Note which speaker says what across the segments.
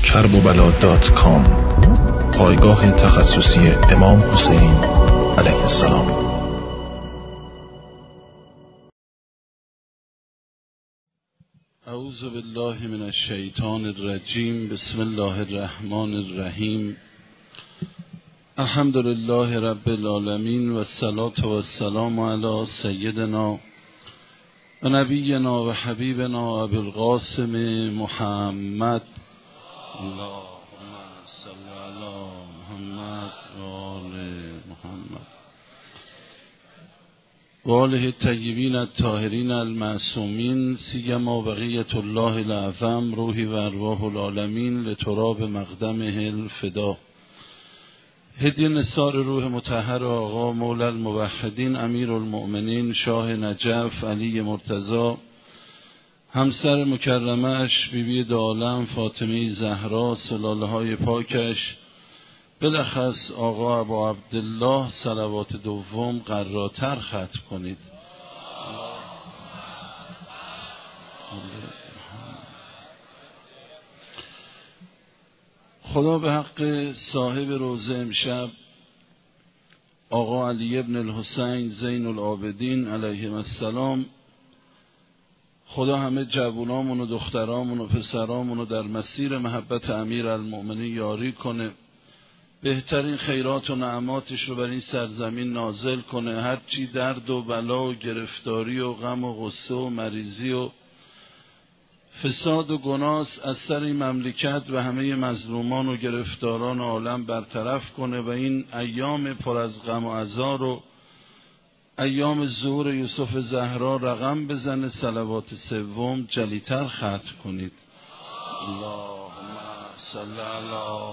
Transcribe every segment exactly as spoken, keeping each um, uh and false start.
Speaker 1: کرب و بلا دات کام، پایگاه تخصصی امام حسین علیه السلام.
Speaker 2: اعوذ بالله من الشیطان الرجیم. بسم الله الرحمن الرحیم. الحمد لله رب العالمین و الصلاة و السلام علی سیدنا و نبینا و حبیبنا ابی القاسم محمد. اللهم صل علی محمد و آل محمد و آله الطیبین الطاهرین المعصومین، سیما بقیة الله الاعظم روحی و ارواح العالمین لتراب مقدمه الفدا. هدیه نثار روح مطهر آقا مولا الموحدین امیر المؤمنین شاه نجف علی مرتضی، همسر مکرمش بیبی دو عالم فاطمه زهرا، سلاله های پاکش، بلخص آقا ابو عبدالله صلوات دوم قراتر ختم کنید. خدا به حق صاحب روزه امشب آقا علی ابن الحسین زین العابدین علیه السلام، خدا همه جوانامون و دخترامون و پسرامون رو در مسیر محبت امیر المؤمنین یاری کنه، بهترین خیرات و نعماتش رو بر این سرزمین نازل کنه، هرچی درد و بلا و گرفتاری و غم و غصه و مریضی و فساد و گناه از سر این مملکت و همه مظلومان و گرفتاران عالم برطرف کنه و این ایام پر از غم و عذاب و ایام ظهور یوسف زهرا رقم بزنه، صلوات سوم جلیتر ختم کنید. اللهم صل علی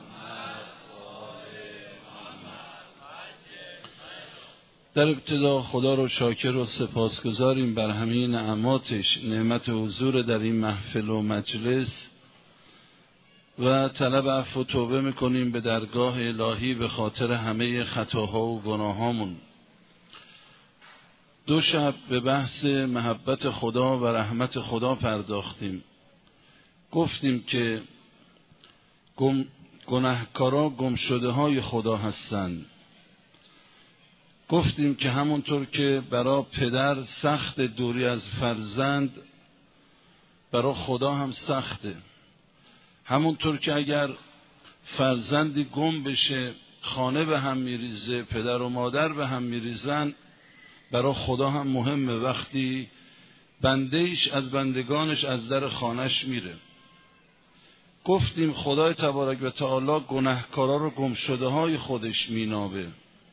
Speaker 2: در ابتدا خدا رو شاکر و سپاسگزاریم بر همه نعماتش، نعمت حضور در این محفل و مجلس، و طلب عفو و توبه میکنیم به درگاه الهی به خاطر همه خطاها و گناهامون. دو شب به بحث محبت خدا و رحمت خدا پرداختیم. گفتیم که گم گناهکارا گم شده های خدا هستند. گفتیم که همونطور که برای پدر سخت دوری از فرزند، برای خدا هم سخته. همونطور که اگر فرزندی گم بشه خانه به هم میریزه، پدر و مادر به هم میریزن، برای خدا هم مهمه وقتی بندهش از بندگانش از در خانهش میره. گفتیم خدای تبارک و تعالی گناهکارا رو گم شده های خودش مینابه.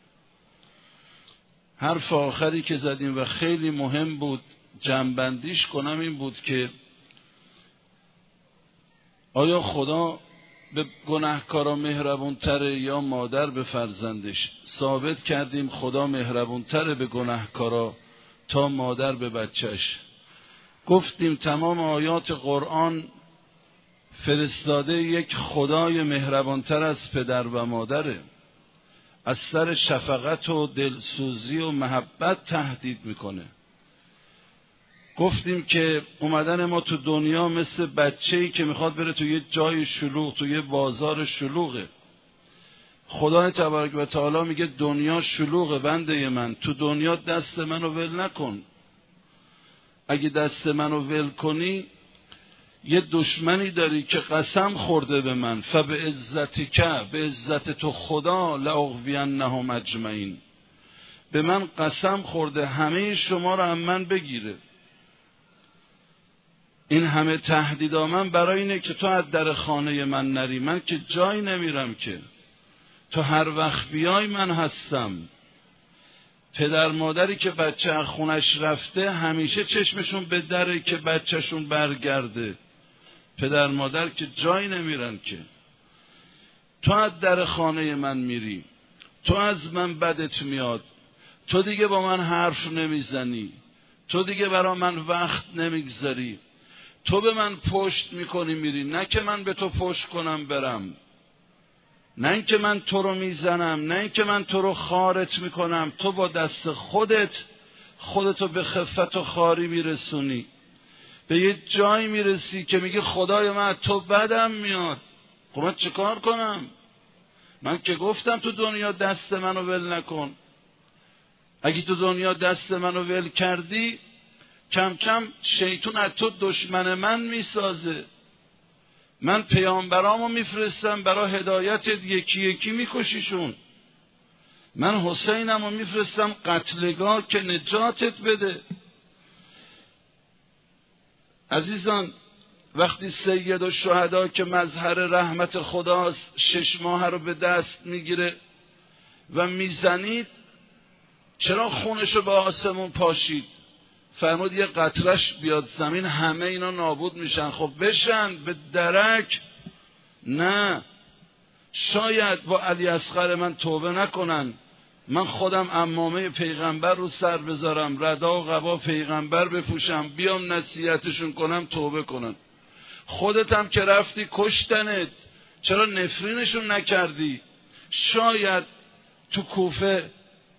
Speaker 2: حرف آخری که زدیم و خیلی مهم بود جمع‌بندیش کنم این بود که آیا خدا به گناهکارا مهربون‌تره یا مادر به فرزندش؟ ثابت کردیم خدا مهربون‌تره به گناهکارا تا مادر به بچهش. گفتیم تمام آیات قرآن فرستاده یک خدای مهربانتر از پدر و مادره، از سر شفقت و دلسوزی و محبت تهدید میکنه. گفتیم که اومدن ما تو دنیا مثل بچه‌ای که میخواد بره تو یه جای شلوغ، تو یه بازار شلوغه. خدا تبارک و تعالی میگه دنیا شلوغه بنده من، تو دنیا دست منو ول نکن. اگه دست منو ول کنی یه دشمنی داری که قسم خورده به من، فبعزتک، به عزت تو خدا، لاغوینهم اجمعین، به من قسم خورده همه شما رو هم من بگیره. این همه تهدیدا من برای اینه که تو از در خانه من نری، من که جای نمیرم که، تو هر وقت بیای من هستم. پدر مادری که بچه از خونش رفته همیشه چشمشون به دره که بچهشون برگرده، پدر مادر که جای نمیرن که. تو از در خانه من میری، تو از من بدت میاد، تو دیگه با من حرف نمیزنی، تو دیگه برا من وقت نمیگذاری، تو به من پشت میکنی میری، نه که من به تو پشت کنم برم، نه اینکه من تو رو میزنم، نه اینکه من تو رو خارت میکنم، تو با دست خودت خودتو به خفت و خاری میرسونی. به یه جایی میرسی که میگه خدای من تو بدم میاد، خب من چه کار کنم؟ من که گفتم تو دنیا دست منو ول نکن. اگه تو دنیا دست منو ول کردی، کم کم شیطان از تو دشمن من میسازه. من پیامبرامو میفرستم برای هدایتت، یکی یکی میکشیشون. من حسینمو میفرستم قتلگاه که نجاتت بده. عزیزان، وقتی سید الشهدا که مظهر رحمت خداست شش ماه رو به دست میگیره و میزنید، چرا خونشو به آسمون پاشید؟ فرمود یه قطرش بیاد زمین همه اینا نابود میشن. خب بشن به درک. نه، شاید با علی اصغر من توبه نکنن، من خودم عمامه پیغمبر رو سر بذارم، ردا و قبا پیغمبر بپوشم، بیام نصیحتشون کنم توبه کنن. خودت هم که رفتی کشتنت، چرا نفرینشون نکردی؟ شاید تو کوفه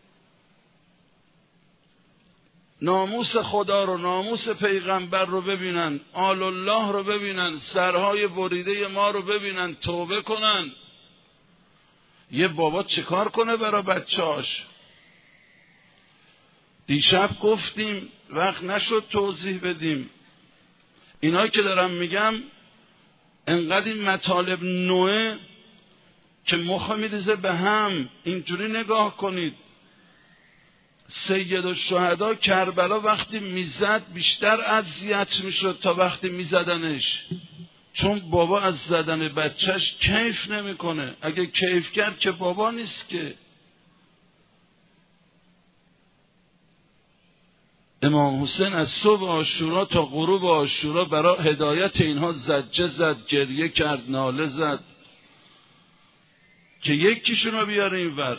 Speaker 2: ناموس خدا رو، ناموس پیغمبر رو ببینن، آل الله رو ببینن، سرهای بریده ما رو ببینن، توبه کنن. یه بابا چه کار کنه برای بچه‌اش؟ دیشب گفتیم، وقت نشد توضیح بدیم. اینایی که دارم میگم انقدر این مطالب نوعه که مخ میریزه به هم. اینجوری نگاه کنید، سید الشهدا کربلا وقتی میزد بیشتر اذیت میشد تا وقتی میزدنش، چون بابا از زدن بچهش کیف نمیکنه. اگه کیف کرد که بابا نیست که. امام حسین از صبح عاشورا تا غروب عاشورا برای هدایت اینها زجه زد، گریه کرد، ناله زد که یکیشون رو بیاره اینور.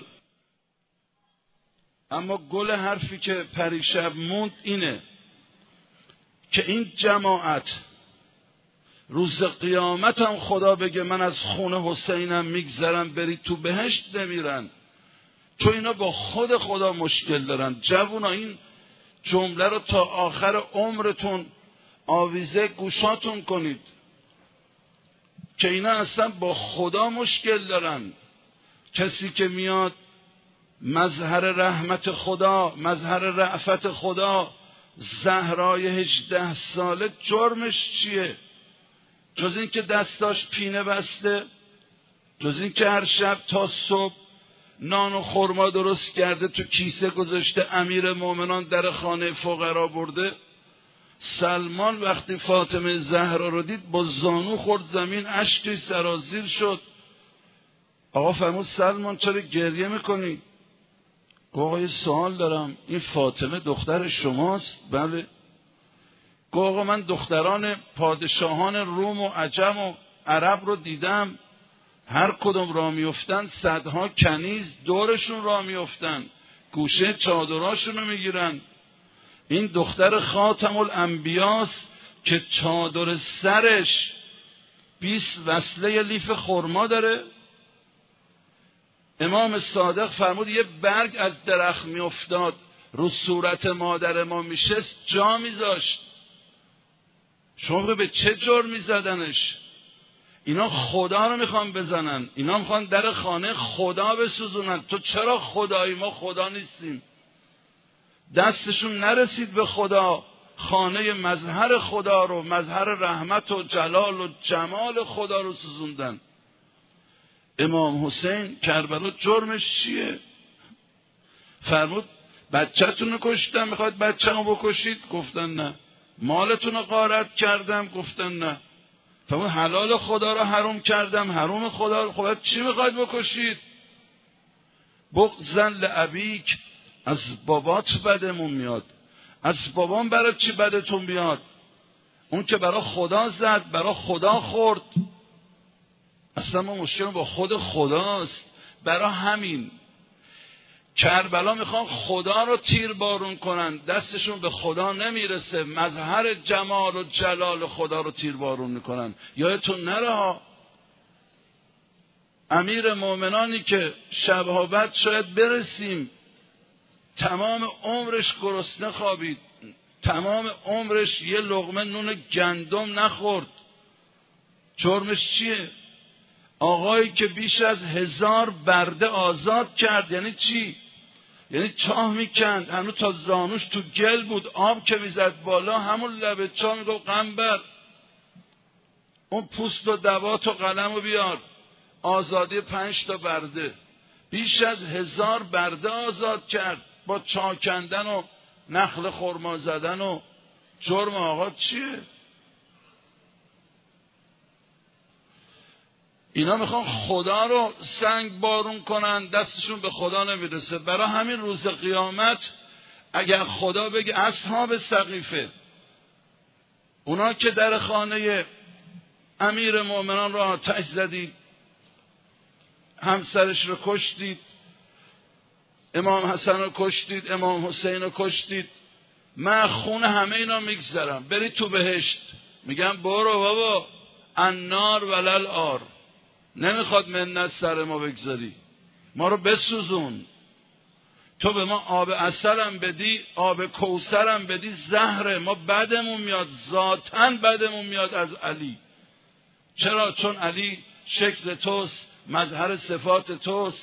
Speaker 2: اما گل حرفی که پریشب موند اینه که این جماعت روز قیامت هم خدا بگه من از خون حسینم میگذرم برید تو بهشت نمیرن، چون اینا با خود خدا مشکل دارن. جوونا این جمله رو تا آخر عمرتون آویزه گوشاتون کنید که اینا اصلا با خدا مشکل دارن. کسی که میاد مظهر رحمت خدا، مظهر رأفت خدا، زهرای هجده ساله، جرمش چیه؟ جز این که دستاش پینه بسته، جز این که هر شب تا صبح نان و خرما درست کرده تو کیسه گذاشته امیر مومنان در خانه فقرا برده. سلمان وقتی فاطمه زهرا رو دید با زانو خورد زمین، اشکی سرازیر شد. آقا فرمود سلمان چرا گریه میکنی؟ گفت آقا یه سوال دارم، این فاطمه دختر شماست؟ بله. گفت آقا من دختران پادشاهان روم و عجم و عرب رو دیدم، هر کدوم را میفتن صدها کنیز دورشون را میفتن، گوشه چادراشون رو میگیرن. این دختر خاتم الانبیاست که چادر سرش بیست وصله لیف خرما داره. امام صادق فرمود یه برگ از درخت میافتاد رو صورت مادر ما میشست جا میذاشت. شما به چه جرمی زدنش؟ اینا خدا رو میخوان بزنن، اینا میخوان در خانه خدا بسوزونن. تو چرا خدایی؟ ما خدا نیستیم. دستشون نرسید به خدا، خانه مظهر خدا رو، مظهر رحمت و جلال و جمال خدا رو سوزوندن. امام حسین کربلا جرمش چیه؟ فرمود بچه‌تون رو کشتم، میخواید بچه‌مو بکشید؟ گفتن نه. مالتون رو غارت کردم؟ گفتن نه. فرمود حلال خدا رو حرام کردم، حرام خدا رو. خب چی میخواید بکشید؟ بغضاً لابیک، از بابات بدمون میاد. از بابام برای چی بدتون بیاد؟ اون که برای خدا زد، برای خدا خورد. اصلا ما مشکل با خود خداست. برای همین کربلا میخوان خدا رو تیر بارون کنن، دستشون به خدا نمیرسه، مظهر جمال و جلال خدا رو تیر بارون میکنن. یادتون نره ها، امیر مومنانی که شبها بعد شاید برسیم تمام عمرش گرسنه خوابید، تمام عمرش یه لقمه نون گندم نخورد. جرمش چیه؟ آقایی که بیش از هزار برده آزاد کرد. یعنی چی؟ یعنی چاه میکند هنوز تا زانوش تو گل بود، آب که میزد بالا همون لبه چاه میگفت قنبر اون پوست و دوات و قلم و بیار، آزادی پنج تا برده. بیش از هزار برده آزاد کرد با چاه کندن و نخل خرما زدن. و جرم آقا چیه؟ اینا میخوان خدا رو سنگ بارون کنن، دستشون به خدا نمیرسه. برای همین روز قیامت اگر خدا بگه اصحاب سقیفه، اونا که در خانه امیر مؤمنان را آتش زدید، همسرش رو کشتید، امام حسن رو کشتید، امام حسین رو کشتید، من خون همه اینا میگذرم، برید تو بهشت. میگم برو بابا، النار ولل آر، نمیخواد منت سر ما بگذاری، ما رو بسوزون. تو به ما آب عسلم بدی، آب کوثرم بدی، زهره، ما بدمون میاد، ذاتاً بدمون میاد از علی. چرا؟ چون علی شکل توست، مظهر صفات توست.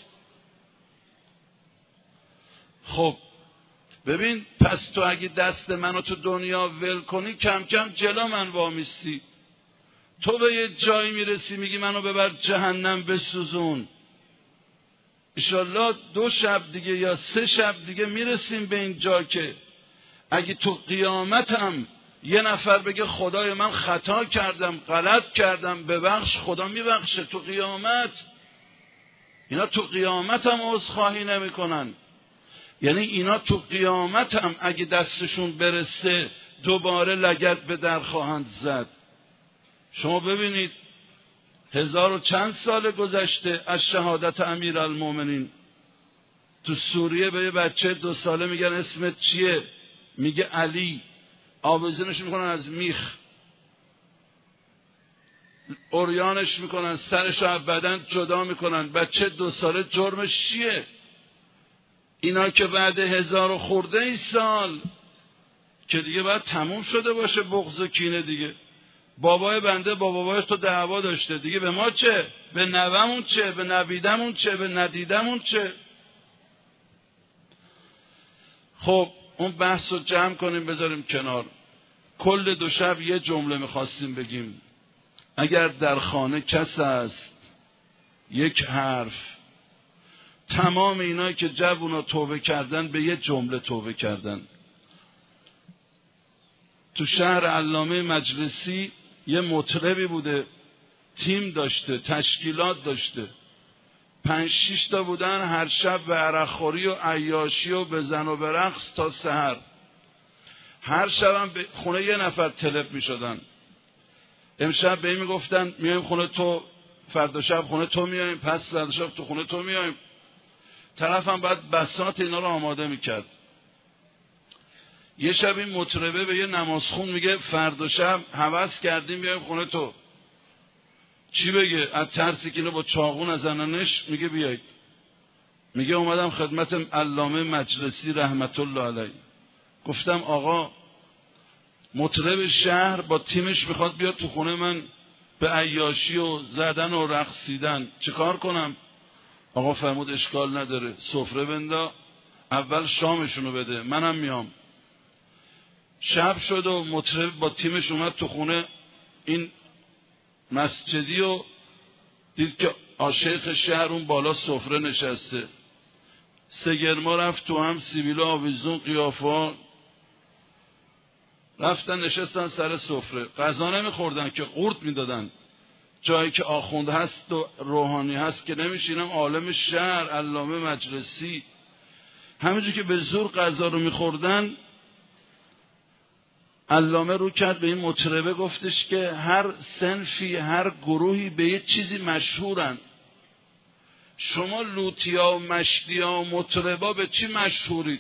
Speaker 2: خب ببین، پس تو اگه دست منو تو دنیا ول کنی، کم کم جلو من وامیستی. تو به یه جایی میرسی میگی منو ببر جهنم بسوزون. انشالله دو شب دیگه یا سه شب دیگه میرسیم به این جا که اگه تو قیامتم یه نفر بگه خدای من خطا کردم، غلط کردم، ببخش، خدا میبخشه. تو قیامت اینا تو قیامت هم عذرخواهی نمی کنن. یعنی اینا تو قیامت هم اگه دستشون برسه دوباره لگد به در خواهند زد. شما ببینید هزار و چند سال گذشته از شهادت امیرالمومنین. تو سوریه به یه بچه دو ساله میگن اسمت چیه؟ میگه علی. آویزونش میکنن از میخ، عریانش میکنن، سرش رو از بدن جدا میکنن. بچه دو ساله جرمش چیه؟ اینا که بعد هزار و خورده ای سال که دیگه باید تموم شده باشه بغض و کینه دیگه. بابای بنده با بابایش تو دعوا داشته دیگه، به ما چه؟ به نوامون چه؟ به نویدمون چه؟ به ندیدمون چه؟ خب اون بحث رو جمع کنیم بذاریم کنار. کل دو شب یه جمله میخواستیم بگیم. اگر در خانه کس است یک حرف، تمام اینایی که جوونا توبه کردن به یه جمله توبه کردن. تو شهر علامه مجلسی یه مطربی بوده، تیم داشته، تشکیلات داشته، پنج شیش تا بودن، هر شب به عرقخوری و عیاشی و بزن و برقص تا سحر. هر شب هم به خونه یه نفر طلب می شدن. امشب به این می گفتن میایم خونه تو، فردا شب خونه تو میایم، پس فردا شب تو خونه تو میایم. طرف هم باید بساط اینا رو آماده می کرد. یه شب این مطربه به یه نمازخون میگه فردا شب هوس کردیم بیایم خونه تو. چی بگه؟ از ترسی که اینو با چاقو نزننش میگه بیایید. میگه اومدم خدمت علامه مجلسی رحمت الله علیه، گفتم آقا مطرب شهر با تیمش میخواد بیاد تو خونه من به عیاشی و زدن و رقصیدن، چه کار کنم؟ آقا فرمود اشکال نداره، سفره بندا، اول شامشونو بده، منم میام. شب شد و مطرب با تیمش اومد تو خونه این مسجدی و دید که آشیخ شهر اون بالا سفره نشسته. سگرما رفت تو هم، سیبیل آویزون، قیافه، رفتن نشستن سر سفره. غذا نمیخوردن که قورت میدادن. جایی که آخوند هست و روحانی هست که نمیشینم، عالم شهر علامه مجلسی. همینجور که به زور غذا رو میخوردن، علامه رو کرد به این مطربه، گفتش که هر صنفی، هر گروهی به یه چیزی مشهورن. شما لوتیا و مشتیا و مطربا به چی مشهورید؟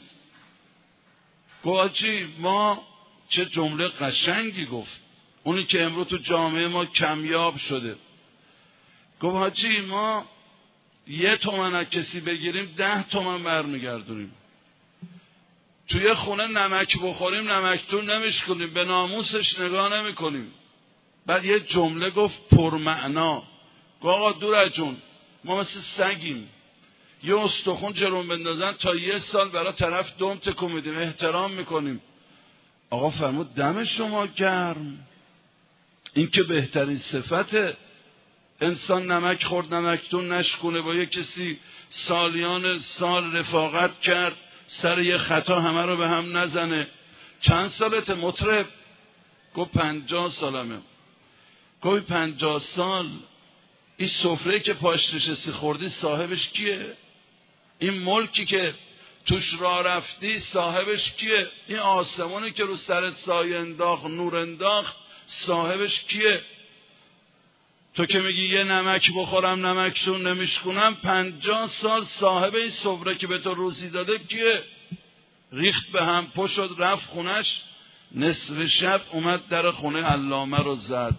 Speaker 2: گواجی ما، چه جمله قشنگی گفت، اونی که امروز تو جامعه ما کمیاب شده. گفت حاجی ما یه تومن از کسی بگیریم ده تومن برمیگردونیم. توی خونه نمک بخوریم نمکتون نمیشکنیم، به ناموسش نگاه نمی کنیم. بعد یه جمله گفت پرمعنا، گفت آقا دور جون، ما مثل سگیم، یه استخون جلوم بندازن تا یه سال برای طرف دم تکون میدیم، احترام میکنیم. آقا فرمود دم شما گرم. این که بهترین صفته. انسان نمک خورد نمکتون نشکونه، با یه کسی سالیان سال رفاقت کرد، سر یه خطا همه رو به هم نزنه. چند سالته مطرب؟ گفت پنجاه سالمه. گفت پنجاه سال این سفره که پاش نشستی خوردی صاحبش کیه؟ این ملکی که توش راه رفتی صاحبش کیه؟ این آسمانی که رو سرت سایه انداخت نور انداخت صاحبش کیه؟ تو که میگی یه نمک بخورم نمکشون نمیشکنم، پنجاه سال صاحب این سفره که به تو روزی داده کیه؟ ریخت به هم، پا شد رفت خونش، نصف شب اومد در خونه علامه رو زد.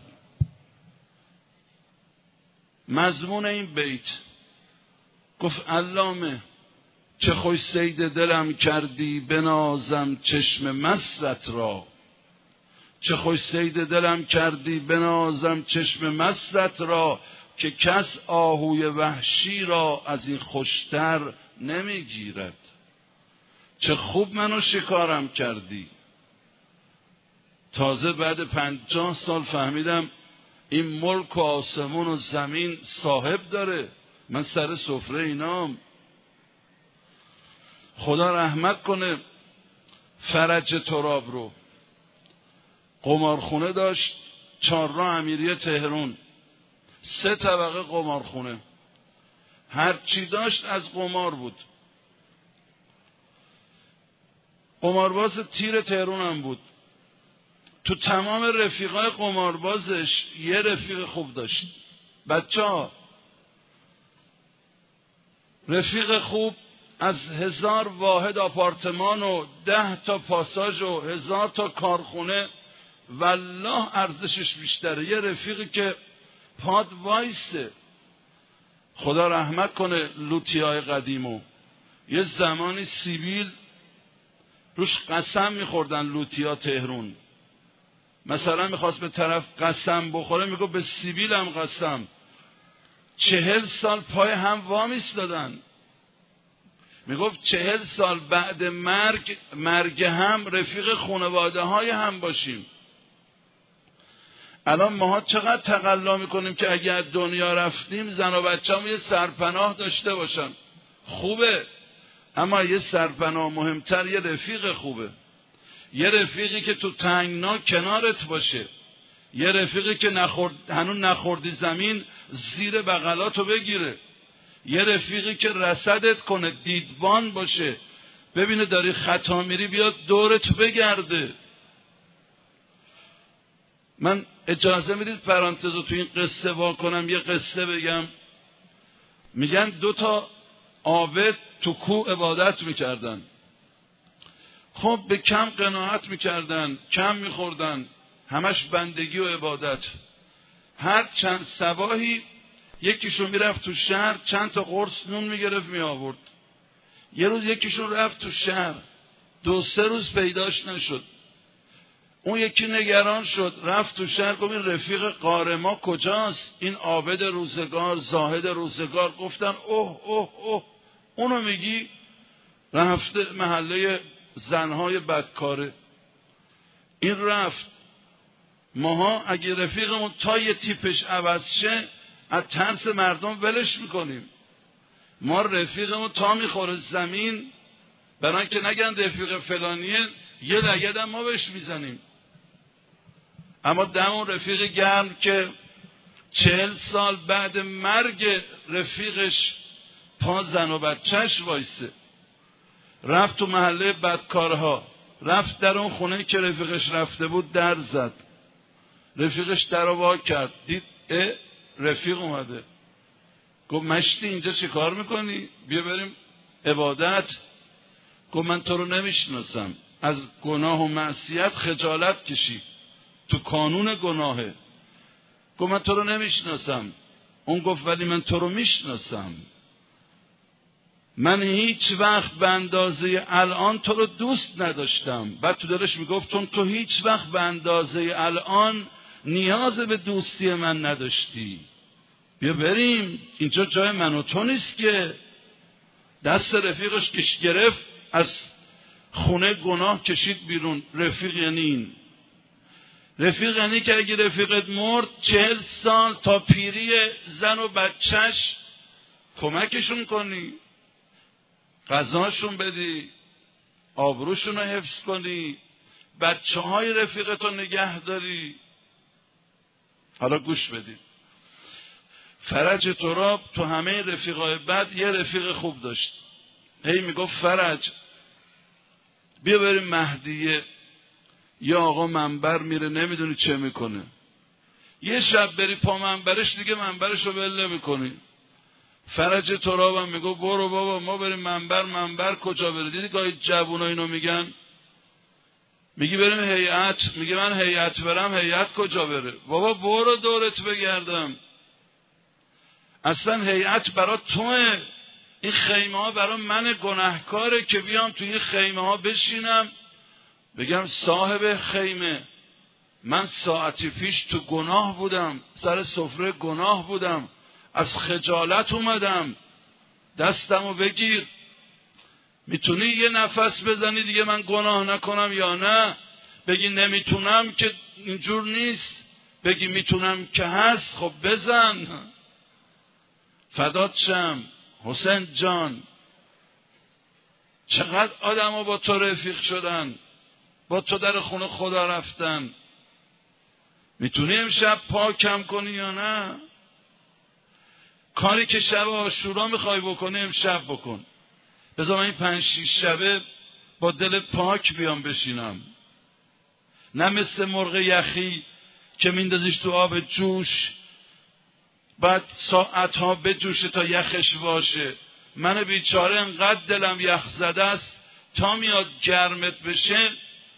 Speaker 2: مضمون این بیت گفت علامه چه خوش صید دلم کردی بنازم چشم مست را، چه خوش صید دلم کردی بنازم چشم مست را، که کس آهوی وحشی را از این خوشتر نمیگیرد. چه خوب منو شکارم کردی. تازه بعد پنجاه سال فهمیدم این ملک و آسمون و زمین صاحب داره، من سر سفره اینام. خدا رحمت کنه فرج تراب رو. قمارخونه داشت چهارراه امیری تهران، سه طبقه قمارخونه، هر چی داشت از قمار بود. قمارباز تیر تهران هم بود. تو تمام رفیقای قماربازش یه رفیق خوب داشت. بچه ها رفیق خوب از هزار واحد آپارتمان و ده تا پاساژ و هزار تا کارخونه والله ارزشش بیشتره. یه رفیقی که پاد وایسه. خدا رحمت کنه لوتیای قدیمو. یه زمانی سیبیل روش قسم میخوردن لوتیا تهرون. مثلا میخواست به طرف قسم بخوره میگو به سیبیل هم قسم. چهل سال پای هم وامیس دادن. میگفت چهل سال بعد مرگ مرگ هم رفیق خانواده های هم باشیم. الان ماها چقدر تقلا میکنیم که اگر دنیا رفتیم زن و بچه هم یه سرپناه داشته باشن. خوبه، اما یه سرپناه مهمتر یه رفیق خوبه. یه رفیقی که تو تنگنا کنارت باشه. یه رفیقی که نخورد هنون نخوردی زمین زیر بغلاتو بگیره. یه رفیقی که رصدت کنه، دیدبان باشه، ببینه داری خطا میری بیاد دورت بگرده. من اجازه میدید پرانتزو تو این قصه وا کنم، یه قصه بگم. میگن دو تا عابد تو کوه عبادت میکردن. خب به کم قناعت میکردن، کم میخوردن، همش بندگی و عبادت. هر چند صباحی یکیشون میرفت تو شهر چند تا قرص نون میگرفت میآورد. یه روز یکیشون رفت تو شهر، دو سه روز پیداش نشد. اون یکی نگران شد، رفت تو شهر، گفت این رفیق قار ما کجاست؟ این عابد روزگار، زاهد روزگار. گفتن اوه اوه اوه اونو میگی؟ رفته محله زنهای بدکاره. این رفت. ماها اگه رفیقمون تا یه تیپش عوض شه از ترس مردم ولش میکنیم. ما رفیقمون تا میخوره زمین، برای که نگن رفیق فلانیه، یه لگد هم ما بهش میزنیم. اما دم رفیق گرم که چهل سال بعد مرگ رفیقش پا زن و بچهش وایسه. رفت تو محله بدکارها، رفت در اون خونه که رفیقش رفته بود در زد. رفیقش در رو وا کرد، دید اه رفیق اومده. گفت مشتی اینجا چه کار میکنی؟ بیا بریم عبادت. گفت من تو رو نمیشناسم. از گناه و معصیت خجالت کشی، تو کانون گناهه. گفت من تو رو نمیشناسم. اون گفت ولی من تو رو میشناسم. من هیچ وقت به اندازه الان تو رو دوست نداشتم. بعد تو دلش میگفت چون تو هیچ وقت به اندازه الان نیاز به دوستی من نداشتی. بیا بریم، اینجا جای من و تو نیست که. دست رفیقش کش گرفت، از خونه گناه کشید بیرون. رفیق یعنی این. رفیق یعنی که اگه رفیقت مرد چهل سال تا پیری زن و بچهش کمکشون کنی، غذاشون بدی، آبروشون رو حفظ کنی، بچه های رفیقتو نگه داری. حالا گوش بدید، فرج تراب تو همه رفیقای بد یه رفیق خوب داشت. هی میگفت فرج بیا بریم مهدیه. یا آقا منبر میره نمیدونی چه میکنه. یه شب بری پا منبرش دیگه منبرش رو بل نمیکنی. فرج تراب هم میگو برو بابا ما بریم منبر. منبر کجا بره؟ دیدی گاهی جوونا اینو میگن، میگی بریم هیئت، میگه من هیئت برم. هیئت کجا بره؟ بابا برو دورت بگردم. اصلا هیئت برا توه، این خیمه ها برا من گناهکاره که بیام توی این خیمه ها بشینم بگم صاحب خیمه من ساعتی پیش تو گناه بودم، سر سفره گناه بودم، از خجالت اومدم، دستمو بگیر. میتونی یه نفس بزنی دیگه من گناه نکنم یا نه؟ بگی نمیتونم که اینجور نیست، بگی میتونم که هست. خب بزن. فدات شم حسین جان. چقدر آدم ها با تو رفیق شدن، با تو در خونه خدا رفتن. میتونی امشب پاکم کنی یا نه؟ کاری که شب عاشورا میخوای بکنی امشب بکن. بذار من این پنج شیش شبه با دل پاک بیام بشینم، نه مثل مرغ یخی که میندازیش تو آب جوش بعد ساعتها بجوشه تا یخش باشه. من بیچاره انقدر دلم یخ زده است تا میاد گرمت بشه.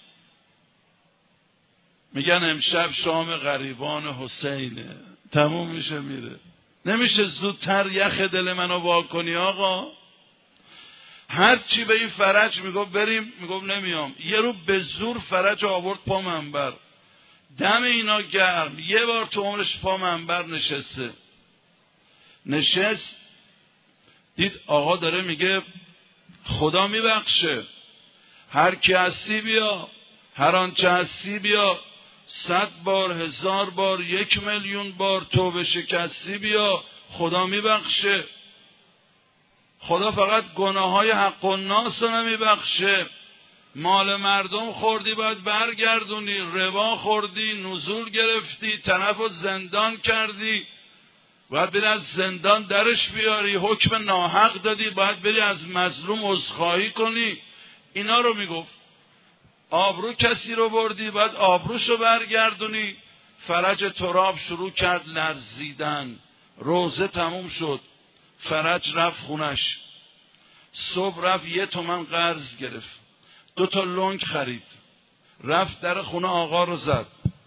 Speaker 2: میگن امشب شام غریبان حسینه، تموم میشه میره. نمیشه زودتر یخ دل منو وا کنی آقا؟ هر چی به این فرج میگفت بریم، میگفت نمیام. یه رو به زور فرج آورد پا منبر، دم اینا گرم. یه بار تو عمرش پا منبر نشسته. نشست دید آقا داره میگه خدا میبخشه، هر کی هستی بیا، هر آنچه هستی بیا، صد بار، هزار بار، یک میلیون بار توبه شکستی بیا، خدا میبخشه. خدا فقط گناه های حق الناس رو نمیبخشه. مال مردم خوردی باید برگردونی، ربا خوردی، نزول گرفتی، طرف رو زندان کردی باید بری از زندان درش بیاری، حکم ناحق دادی باید بری از مظلوم عذرخواهی کنی. اینا رو میگفت. آبرو کسی رو بردی باید آبروشو برگردونی. فرج تراب شروع کرد لرزیدن. روزه تموم شد، فرج رفت خونش. صبح رفت یه تومن قرض گرفت، دو تا لنگ خرید، رفت در خونه آقا رو زد.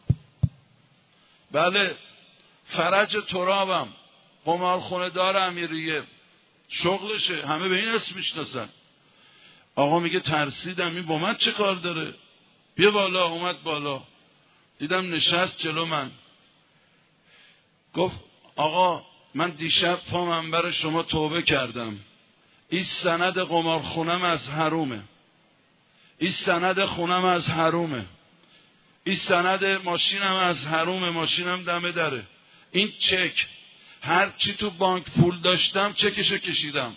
Speaker 2: بله فرج ترابم قمارخونه دار امیریه، شغلشه، همه به این اسم میشناسن. آقا میگه ترسیدم این با من چه کار داره؟ بیا بالا. اومد بالا، دیدم نشست جلو من. گفت آقا من دیشب پا منبر شما توبه کردم، این سند قمارخونم از حرومه، این سند خونم از حرومه، این سند ماشینم از حرومه، ماشینم دم دره، این چک، هر چی تو بانک پول داشتم چکشو کشیدم،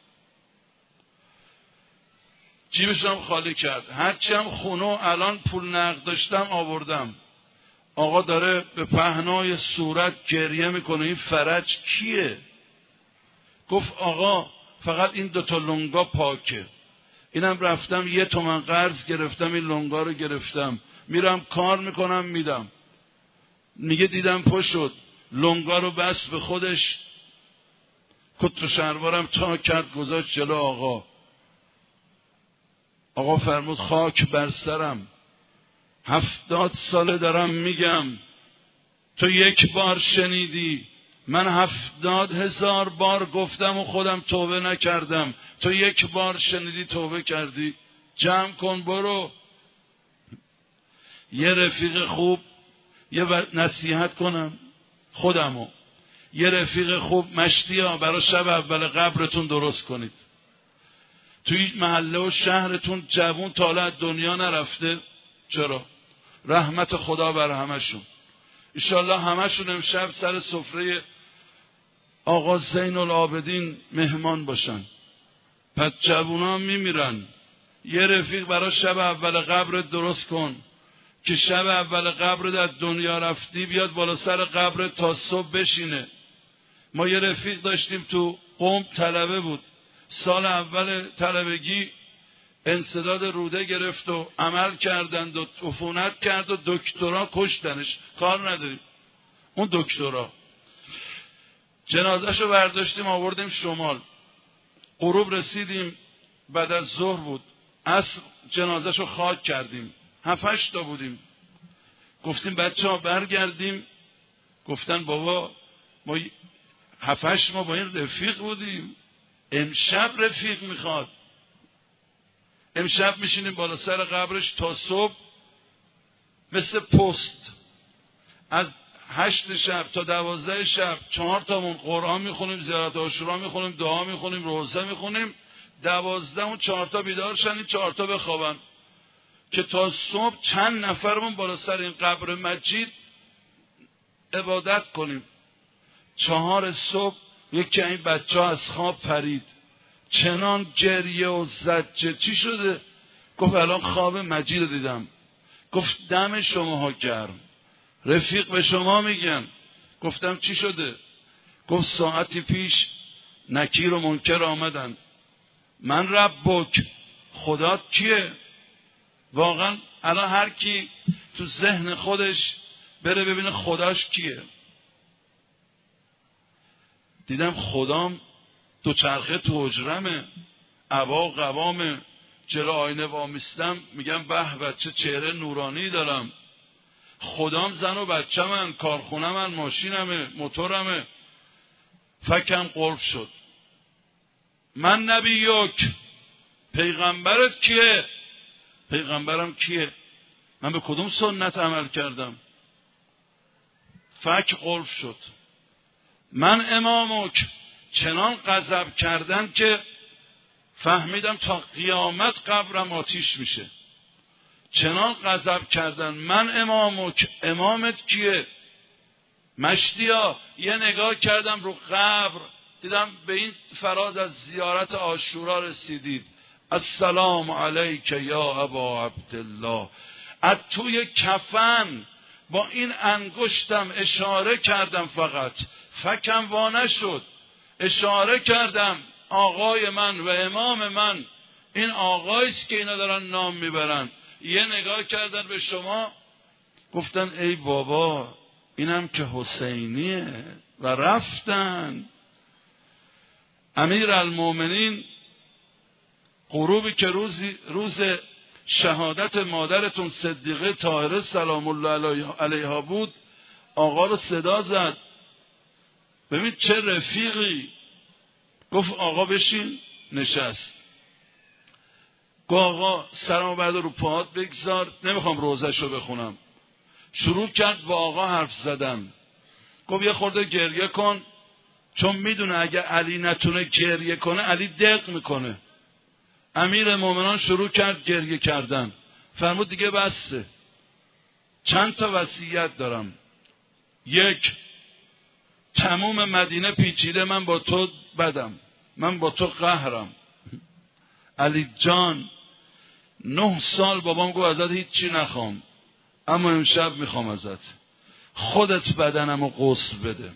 Speaker 2: جیبشم خالی کرد، هرچی هم خونه الان پول نقد داشتم آوردم. آقا داره به پهنای صورت گریه میکنه. این فرج کیه؟ گفت آقا فقط این دوتا لنگا پاکه، اینم رفتم یه تومن قرض گرفتم، این لنگا رو گرفتم، میرم کار میکنم میدم. میگه دیدم پشت شد، لنگا رو بست به خودش، کت و شلوارم تا کرد گذاشت جلو آقا. آقا فرمود خاک بر سرم، هفتاد ساله دارم میگم، تو یک بار شنیدی من هفتاد هزار بار گفتم و خودم توبه نکردم، تو یک بار شنیدی توبه کردی. جمع کن برو. یه رفیق خوب، یه نصیحت کنم خودمو، یه رفیق خوب مشتی ها برای شب اول قبرتون درست کنید. توی محله و شهرتون جوون تاله دنیا نرفته؟ چرا؟ رحمت خدا بر همشون. انشالله همشون امشب سر سفره آقا زین العابدین مهمان باشن. پس جوونا میمیرن. یه رفیق برای شب اول قبرت درست کن که شب اول قبرت از دنیا رفتی بیاد بالا سر قبرت تا صبح بشینه. ما یه رفیق داشتیم تو قم، طلبه بود، سال اول طلبگی انسداد روده گرفت و عمل کردند و عفونت کرد و دکترا کشتنش. کار نداریم. اون دکترا جنازهشو برداشتیم آوردیم شمال. غروب رسیدیم، بعد از ظهر بود، عصر جنازهشو خاک کردیم. هفتش تا بودیم. گفتیم بچه ها برگردیم. گفتن بابا ما هفتش ما با این رفیق بودیم، امشب رفیق میخواد. امشب میشینیم بالا سر قبرش تا صبح مثل پست. از هشت شب تا دوازده شب چهار تامون قرآن میخونیم، زیارت عاشورا میخونیم، دعا میخونیم، روزه میخونیم. دوازده اون چهار تا بیدار شن، این چهار تا بخوابن که تا صبح چند نفرمون بالا سر این قبر مجید عبادت کنیم. چهار صبح یکی این بچه ها از خواب پرید، چنان گریه و زجه. چی شده؟ گفت الان خواب مجید رو دیدم. گفت دم شماها گرم، رفیق به شما میگن. گفتم چی شده؟ گفت ساعتی پیش نکیر و منکر آمدن. من ربک، خدا کیه؟ واقعا الان هر کی تو ذهن خودش بره ببینه خداش کیه. دیدم خدام دو چرخه تو حجرمه، عبا قوامه، جلو آینه وامیستم میگم به به چه چهره نورانی دارم. خدام زن و بچه من، کارخونه من، ماشینمه، موتورمه. فکم قلب شد. من نبیک، پیغمبرت کیه؟ پیغمبرم کیه؟ من به کدوم سنت عمل کردم؟ فک قلب شد. من امامک. چنان غضب کردن که فهمیدم تا قیامت قبرم آتیش میشه. چنان غضب کردن. من امامک، امامت کیه؟ مشتیا. یه نگاه کردم رو قبر، دیدم به این فراز از زیارت عاشورا رسیدید. السلام علیک یا ابا عبدالله. از توی کفن با این انگشتم اشاره کردم، فقط فکم وانه شد. اشاره کردم آقای من و امام من، این آقایست که اینا دارن نام میبرن. یه نگاه کردن به شما، گفتن ای بابا اینم که حسینیه، و رفتن. امیر المومنین غروبی که روزی روز شهادت مادرتون صدیقه طاهره سلام الله علیها بود، آقا رو صدا زد. ببین چه رفیقی. گفت آقا بشین. نشست. گفت آقا سرمو بعد رو پاهات بگذار، نمیخوام روزش رو بخونم. شروع کرد با آقا حرف زدن. گفت یه خورده گریه کن، چون میدونه اگه علی نتونه گریه کنه علی دق میکنه. امیر مومنان شروع کرد گریه کردن. فرمود دیگه بسته، چند تا وصیت دارم. یک، تموم مدینه پیچیده، من با تو بدم، من با تو قهرم. علی جان نه سال بابام گفت ازت هیچی نخوام، اما امشب میخوام ازت خودت بدنمو غسل بده.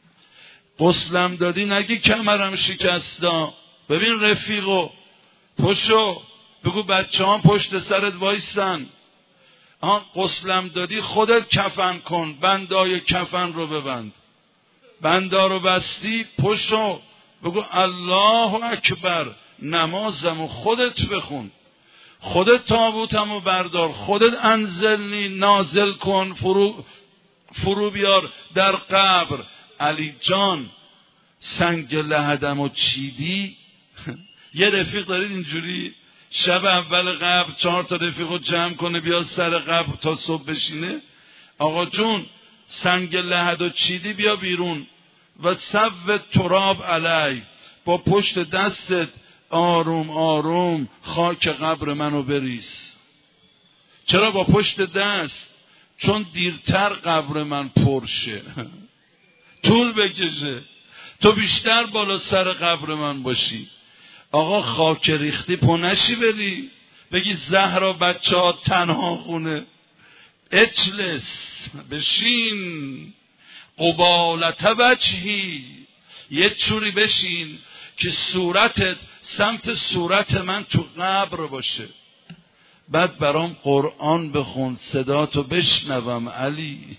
Speaker 2: غسلم دادی نگی کمرم شکستا. ببین رفیقو، پشو بگو بچه هم پشت سرت وایستن. آن غسلم دادی خودت کفن کن، بندای کفن رو ببند. بندا رو بستی، پشو بگو الله اکبر، نمازمو خودت بخون، خودت تابوتمو بردار، خودت انزلنی نازل کن، فرو فرو بیار در قبر. علی جان سنگ لحدم و چیدی. یه رفیق دارید اینجوری شب اول قبر چهار تا رفیقو جمع کنه بیا سر قبر تا صبح بشینه؟ آقا جون سنگ لحد و چیدی بیا بیرون و صو تراب علی، با پشت دستت آروم آروم خاک قبر منو بریز. چرا با پشت دست؟ چون دیرتر قبر من پرشه، طول بکشه، تو بیشتر بالا سر قبر من باشی. آقا خاک ریختی پونشی بری بگی زهرا بچه ها تنها خونه. اجلس بشین قبالت وجهی، یه چوری بشین که صورتت سمت صورت من تو قبر باشه. بعد برام قرآن بخون صداتو بشنوم علی.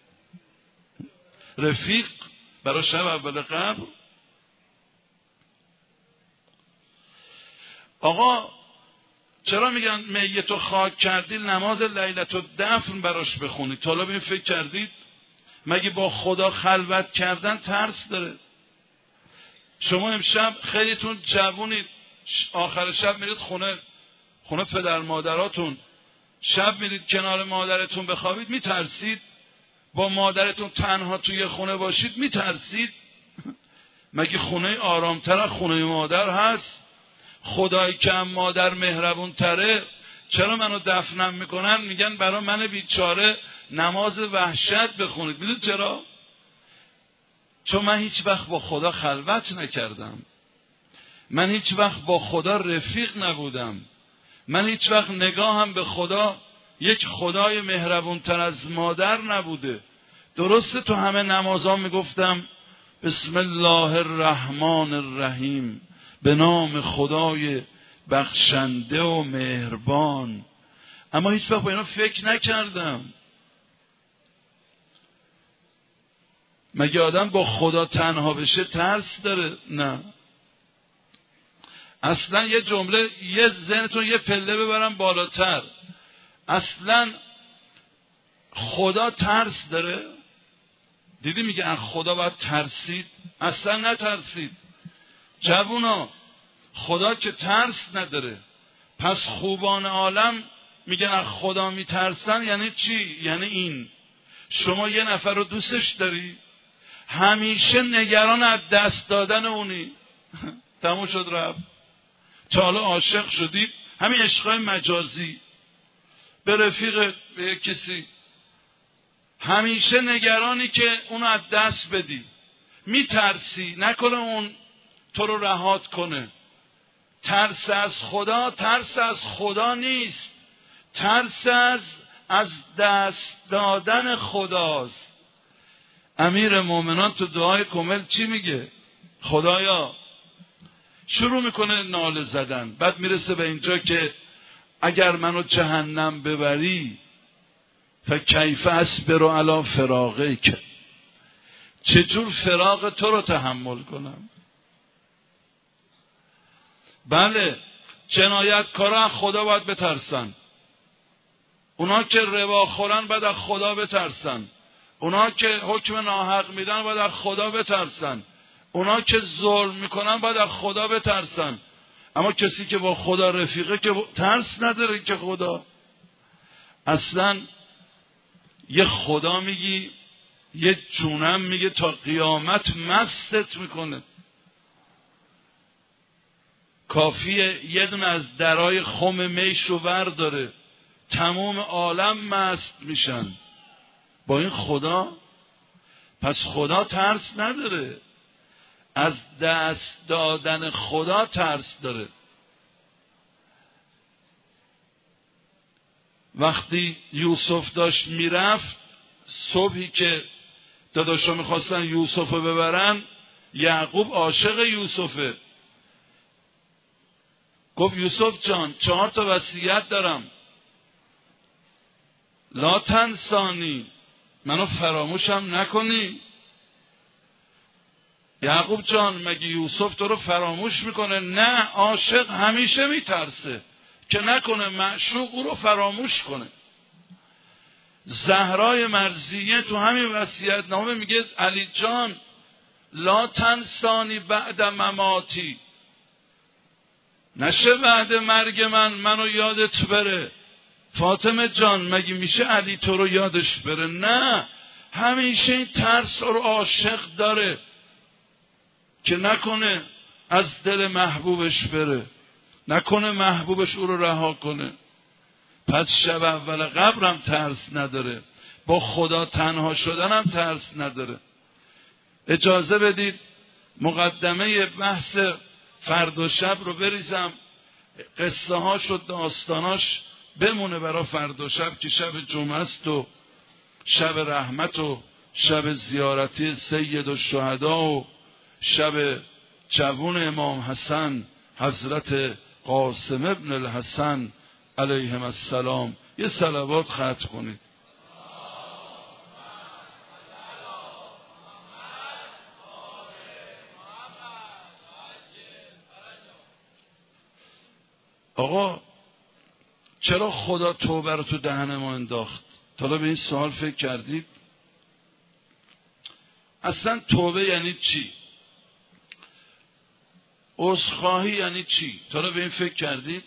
Speaker 2: رفیق برای شب اول قبر. آقا چرا میگن میتو خاک کردی نماز لیلت الدفن براش بخونید؟ تا حالا به این فکر کردید؟ مگه با خدا خلوت کردن ترس داره؟ شما امشب خیلیتون جوونید، آخر شب میرید خونه خونه پدر مادراتون، شب میرید کنار مادرتون بخوابید، میترسید؟ با مادرتون تنها توی خونه باشید میترسید؟ مگه خونه آرامتر از خونه مادر هست؟ خدایی که هم مادر مهربون تره چرا منو دفنم میکنن؟ میگن برای من بیچاره نماز وحشت بخونید. میدونید چرا؟ چون من هیچ وقت با خدا خلوت نکردم، من هیچ وقت با خدا رفیق نبودم، من هیچ وقت نگاهم به خدا یک خدای مهربون تر از مادر نبوده. درسته تو همه نمازها میگفتم بسم الله الرحمن الرحیم، به نام خدای بخشنده و مهربان، اما هیچ وقت با اینا فکر نکردم. مگه آدم با خدا تنها بشه ترس داره؟ نه. اصلا یه جمله، یه ذهنتون یه پله ببرم بالاتر، اصلا خدا ترس داره؟ دیدی میگه از خدا باید ترسید؟ اصلا نترسید جوونا. خدا که ترس نداره، پس خوبان عالم میگن از خدا میترسن. یعنی چی؟ یعنی این شما یه نفر رو دوستش داری، همیشه نگران از دست دادن اونی. تموم شد رفت. تا حالا عاشق شدید؟ همین عشقای مجازی به رفیق، به کسی، همیشه نگرانی که اونو از دست بدی، میترسی نکنه اون تو رو رهات کنه. ترس از خدا ترس از خدا نیست، ترس از از دست دادن خداست. امیر مومنان تو دعای کمل چی میگه؟ خدایا، شروع میکنه ناله زدن، بعد میرسه به اینجا که اگر منو جهنم ببری فکیف اصبر علی فراقک، چجور فراق تو رو تحمل کنم؟ بله، جنایتکارا از خدا باید بترسن، اونا که ربا خورن باید از خدا بترسن، اونا که حکم ناحق میدن باید از خدا بترسن، اونا که ظلم میکنن باید از خدا بترسن. اما کسی که با خدا رفیقه که ترس نداره که خدا. اصلا یه خدا میگی، یه جونم میگه تا قیامت مستت میکنه. کافیه یه دونه از درای خم میش رو برداره، تمام عالم مست میشن با این خدا. پس خدا ترس نداره، از دست دادن خدا ترس داره. وقتی یوسف داشت میرفت، صبحی که داداشا میخواستن یوسف رو ببرن، یعقوب عاشق یوسفه، گفت یوسف جان چهار تا وصیت دارم، لا تنسانی، منو فراموشم نکنی. یعقوب جان مگه یوسف تو رو فراموش میکنه؟ نه، عاشق همیشه میترسه که نکنه معشوق او رو فراموش کنه. زهرای مرضیه تو همین وصیت نامه میگه علی جان لا تنسانی بعد مماتی، نشه بعد مرگ من منو یادت بره. فاطمه جان مگه میشه علی تو رو یادش بره؟ نه، همیشه این ترس رو عاشق داره که نکنه از دل محبوبش بره، نکنه محبوبش او رو رها کنه. پس شب اول قبرم ترس نداره، با خدا تنها شدنم ترس نداره. اجازه بدید مقدمه بحث فردا شب رو بریزم، قصه هاش و داستاناش بمونه برای فردا شب که شب جمعه است و شب رحمت و شب زیارتی سید الشهدا و شب جوون امام حسن حضرت قاسم ابن الحسن علیهم السلام. یه صلوات ختم کنید. آقا چرا خدا توبه رو تو دهن ما انداخت؟ تا به این سوال فکر کردید؟ اصلا توبه یعنی چی؟ عذرخواهی یعنی چی؟ تا به این فکر کردید؟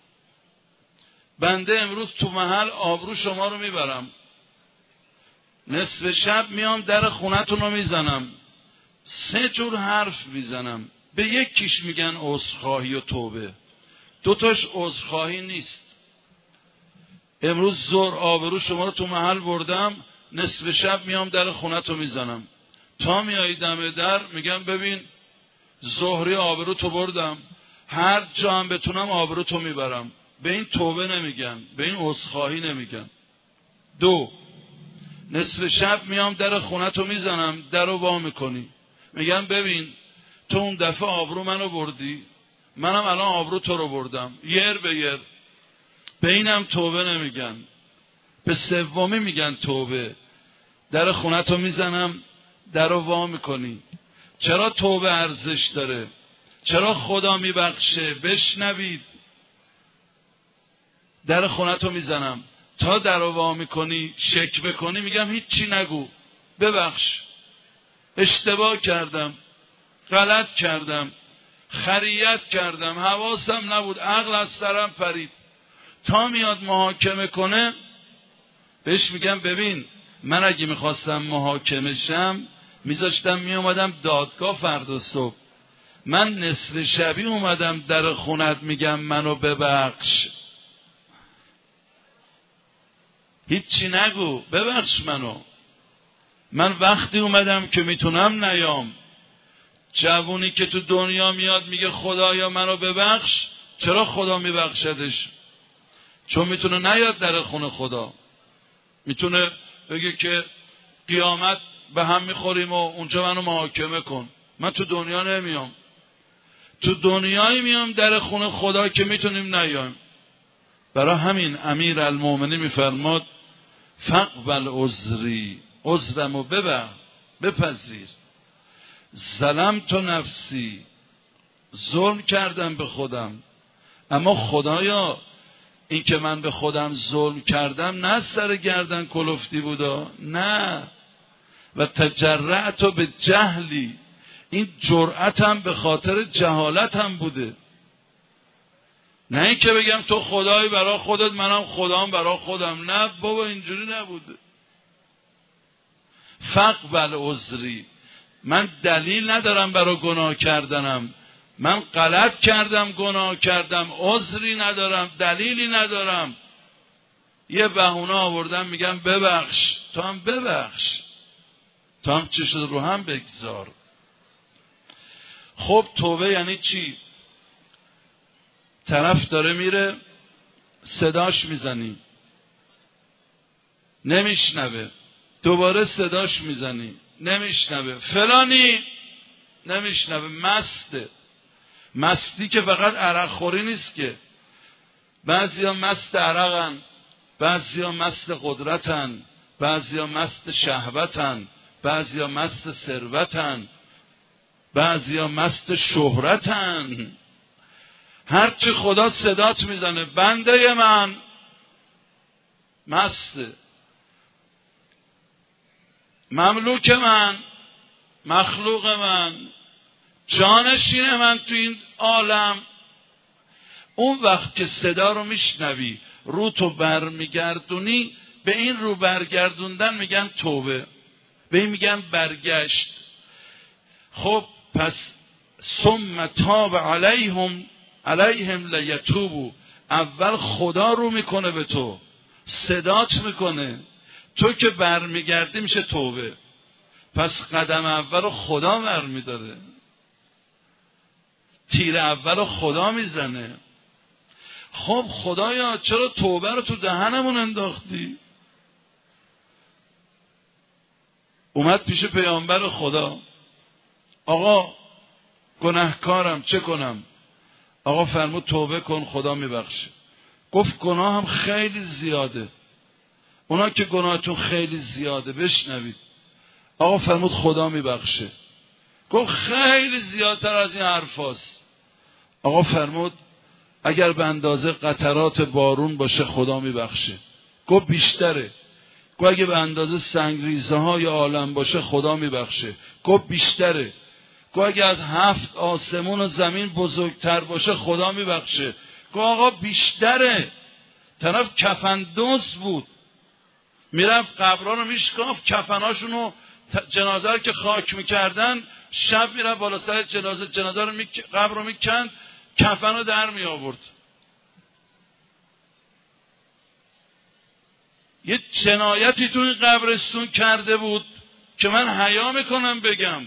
Speaker 2: بنده امروز تو محل آبرو شما رو میبرم، نصف شب میام در خونتون رو میزنم، سه جور حرف میزنم، به یکیش میگن عذرخواهی و توبه، دوتاش عذرخواهی نیست. امروز زور آبرو شما رو تو محل بردم، نصف شب میام در خونت رو میزنم، تا میایی دم در میگم ببین ظهری آبرو تو بردم، هر جا هم بتونم آبرو تو میبرم. به این توبه نمیگن، به این عذرخواهی نمیگن. دو، نصف شب میام در خونت رو میزنم، در رو وا میکنی، میگم ببین تو اون دفعه آبرو منو بردی، منم الان آبرو تو رو بردم، یر به یر. به اینم توبه نمیگن. به سومی میگن توبه. در خونت رو میزنم، در رو وا میکنی. چرا توبه ارزش داره؟ چرا خدا میبخشه؟ بشنوید. در خونت رو میزنم، تا در رو وا میکنی شکوه کنی میگم هیچی نگو، ببخش، اشتباه کردم، غلط کردم، خریت کردم، حواسم نبود، عقل از سرم پرید. تا میاد محاکمه کنه بهش میگم ببین من اگه میخواستم محاکمه شم میذاشتم میومدم دادگاه فردا صبح، من نصف شبی اومدم در خونت میگم منو ببخش، هیچی نگو، ببخش منو. من وقتی اومدم که میتونم نیام. جوونی که تو دنیا میاد میگه خدایا منو ببخش، چرا خدا میبخشدش؟ چون میتونه نیاد در خونه خدا، میتونه بگه که قیامت به هم میخوریم و اونجا منو محاکمه کن. من تو دنیا نمیام، تو دنیایی میام در خونه خدا که میتونیم نیایم. برای همین امیر المومنین میفرماد فقبل عذری، عذرمو ببر، بپذیر. ظلمت نفسی، ظلم کردم به خودم، اما خدایا این که من به خودم ظلم کردم نه سر گردن کلفتی بودا، نه، و تجرعت به جهلی، این جرأتم به خاطر جهالتم بوده، نه این که بگم تو خدایی برای خودت منم خدام برای خودم. نه بابا اینجوری نبوده. فقبل عذری، من دلیل ندارم برای گناه کردنم، من غلط کردم، گناه کردم، عذری ندارم، دلیلی ندارم، یه بهونه آوردم میگم ببخش، تو هم ببخش، تو هم چه شده رو هم بگذار. خب توبه یعنی چی؟ طرف داره میره صداش میزنی نمیشنوه، دوباره صداش میزنی نمیشنوه، فلانی نمیشنوه، مسته. مستی که فقط عرق خوری نیست که، بعضی ها مست عرقن، بعضی ها مست قدرتن، بعضی ها مست شهوتن، بعضی ها مست ثروتن، بعضی ها مست شهرتن. هرچی خدا صدات میزنه بنده من مسته، مملوک من مخلوق من، جانشین من تو این عالم. اون وقت که صدا رو میشنوی رو تو برمیگردونی، به این رو برگردوندن میگن توبه، به این میگن برگشت. خب پس ثم تاب علیهم علیهم لیتوبوا، اول خدا رو میکنه به تو، صدات میکنه، تو که برمیگردی میشه توبه. پس قدم اول رو خدا برمیداره، تیر اول رو خدا میزنه. خب خدایا چرا توبه رو تو دهنمون انداختی؟ اومد پیش پیامبر خدا، آقا گناهکارم چه کنم؟ آقا فرمود توبه کن خدا میبخشه. گفت گناهم خیلی زیاده. اونا که گناهتون خیلی زیاده بشنوید. آقا فرمود خدا میبخشه. گفت خیلی زیادتر از این حرفاست. آقا فرمود اگر به اندازه قطرات بارون باشه خدا میبخشه. گفت بیشتره. گفت اگه به اندازه سنگریزه های عالم باشه خدا میبخشه. گفت بیشتره. گفت اگه از هفت آسمون و زمین بزرگتر باشه خدا میبخشه. گفت آقا بیشتره. طرف کفندوز بود، میرفت قبرها رو میشکاف، کفناشون رو جنازه رو که خاک میکردن شب میرفت بالا سر جنازه، جنازه رو می... قبر رو میکند، کفن رو در می آورد. یه جنایتی تو این قبرستون کرده بود که من حیا میکنم بگم.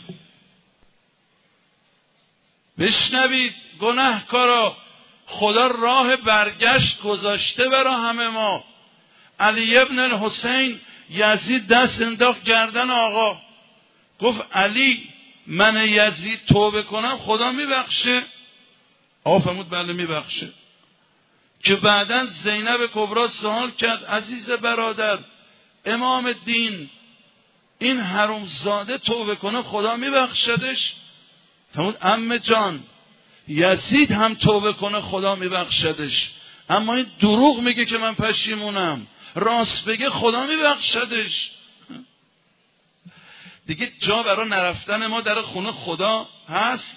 Speaker 2: بشنوید گناهکارا، خدا راه برگشت گذاشته برای همه ما. علی ابن الحسین یزید دست انداخت گردن آقا، گفت علی من یزید توبه کنم خدا میبخشه؟ آقا فرمود بله میبخشه. که بعدن زینب کبرا سوال کرد عزیز برادر امام دین این حرومزاده توبه کنه خدا میبخشدش؟ فرمود عمه جان یزید هم توبه کنه خدا میبخشدش، اما این دروغ میگه که من پشیمونم، راست بگه خدا میبخشدش. دیگه جا برای نرفتن ما در خونه خدا هست؟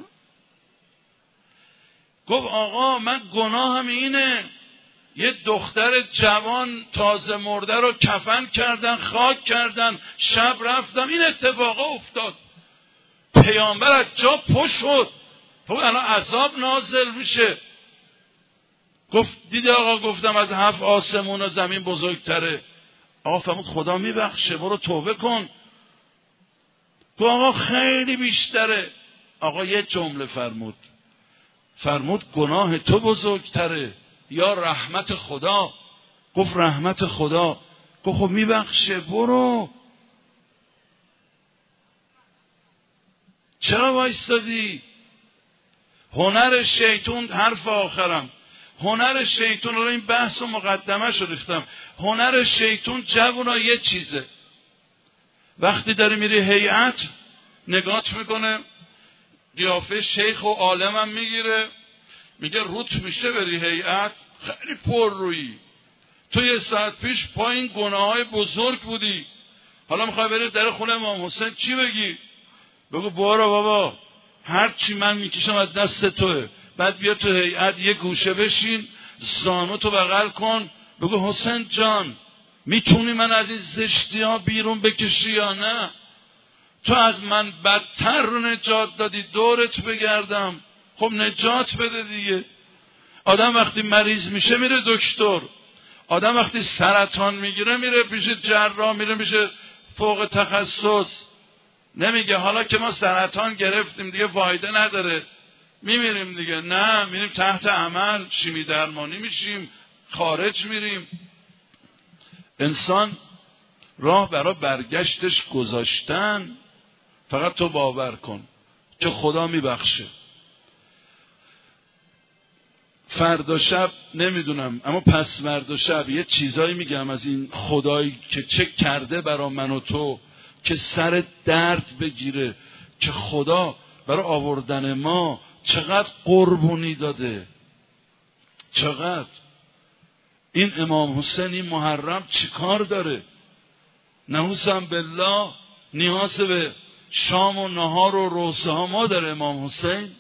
Speaker 2: گفت آقا من گناهم اینه، یه دختر جوان تازه مرده رو کفن کردن خاک کردن، شب رفتم این اتفاقا افتاد، پیامبر از جا پشت شد، خب الان عذاب نازل میشه. گفت دیده آقا گفتم از هفت آسمون و زمین بزرگتره. آقا فرمود خدا میبخشه برو توبه کن. گفت آقا خیلی بیشتره. آقا یه جمله فرمود، فرمود گناه تو بزرگتره یا رحمت خدا؟ گفت رحمت خدا. گفت خب میبخشه برو، چرا وایستادی؟ هنر شیطون، حرف آخرم، هنر شیطون رو این بحث و مقدمه شو ریختم. هنر شیطون جوونا یه چیزه، وقتی داری میری هیئت نگات میکنه، قیافه شیخ و عالمم میگیره، میگه روت میشه بری هیئت، خیلی پر رویی، تو یه ساعت پیش پایین گناه های بزرگ بودی، حالا میخوای بری در خونه امام حسین چی بگی؟ بگو برو بابا هر چی من میکشم از دست توه. بعد بیا تو هیئت یه گوشه بشین، زانو تو بغل کن، بگو حسین جان میتونی من از این زشتی ها بیرون بکشی یا نه؟ تو از من بدتر رو نجات دادی، دورت بگردم، خب نجات بده دیگه. آدم وقتی مریض میشه میره دکتر، آدم وقتی سرطان میگیره میره پیش جراح، میره میشه فوق تخصص، نمیگه حالا که ما سرطان گرفتیم دیگه فایده نداره میمیریم دیگه، نه میریم تحت عمل شیمی درمانی میشیم، خارج میریم. انسان راه برای برگشتش گذاشتن، فقط تو باور کن که خدا میبخشه. فردا شب نمیدونم، اما پس فردا شب یه چیزایی میگم از این خدایی که چه کرده برا من و تو که سر درد بگیره، که خدا برای آوردن ما چقدر قربونی داده، چقدر. این امام حسین این محرم چی کار داره؟ نحوسم بالله نیاز به شام و نهار و روزه ها مادر امام حسین؟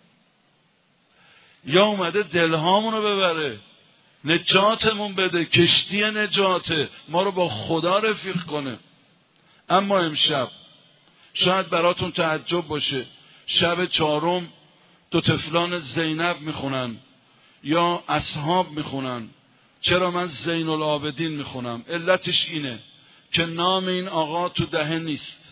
Speaker 2: یا اومده دلهامونو ببره، نجاتمون بده، کشتی نجاته، ما رو با خدا رفیق کنه. اما امشب شاید براتون تعجب باشه، شب چهارم دو طفلان زینب میخونن یا اصحاب میخونن. چرا من زین العابدین میخونم؟ علتش اینه که نام این آقا تو دهه نیست.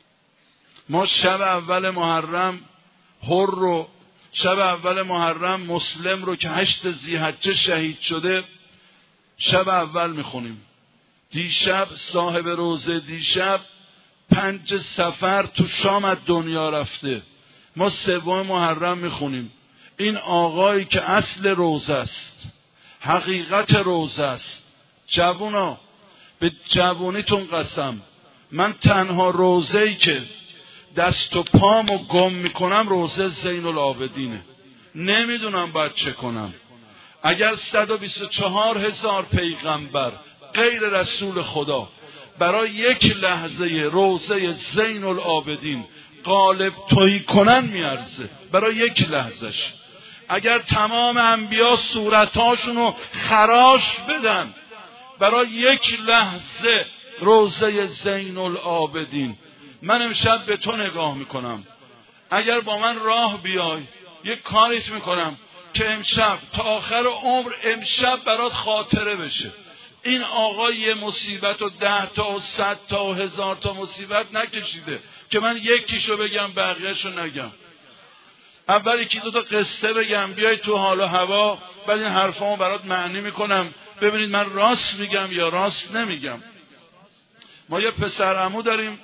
Speaker 2: ما شب اول محرم حر رو، شب اول محرم مسلم رو که هشت ذی‌حجه شهید شده شب اول میخونیم. دیشب صاحب روزه دیشب پنج سفر تو شام از دنیا رفته، ما سوم محرم میخونیم. این آقایی که اصل روزه است، حقیقت روزه است. جوونا به جوونیتون قسم، من تنها روزه‌ای که دست و پامو گم میکنم روزه زین العابدینه. نمیدونم باید چه کنم. اگر صد و بیست و چهار هزار پیغمبر غیر رسول خدا برای یک لحظه روزه زین العابدین غالب تویی کنن میارزه، برای یک لحظهش. اگر تمام انبیا صورتاشونو خراش بدن برای یک لحظه روزه زین العابدین. من امشب به تو نگاه میکنم، اگر با من راه بیای یک کاریت میکنم که امشب تا آخر عمر امشب برات خاطره بشه. این آقا یه مصیبت و ده تا و صد تا و هزار تا مصیبت نکشیده که من یکیشو بگم بقیهشو نگم. اول یکی دو تا قصه بگم بیای تو حال و هوا، بعد این حرفامو برات معنی میکنم ببینید من راست میگم یا راست نمیگم. ما یه پسر عمو داریم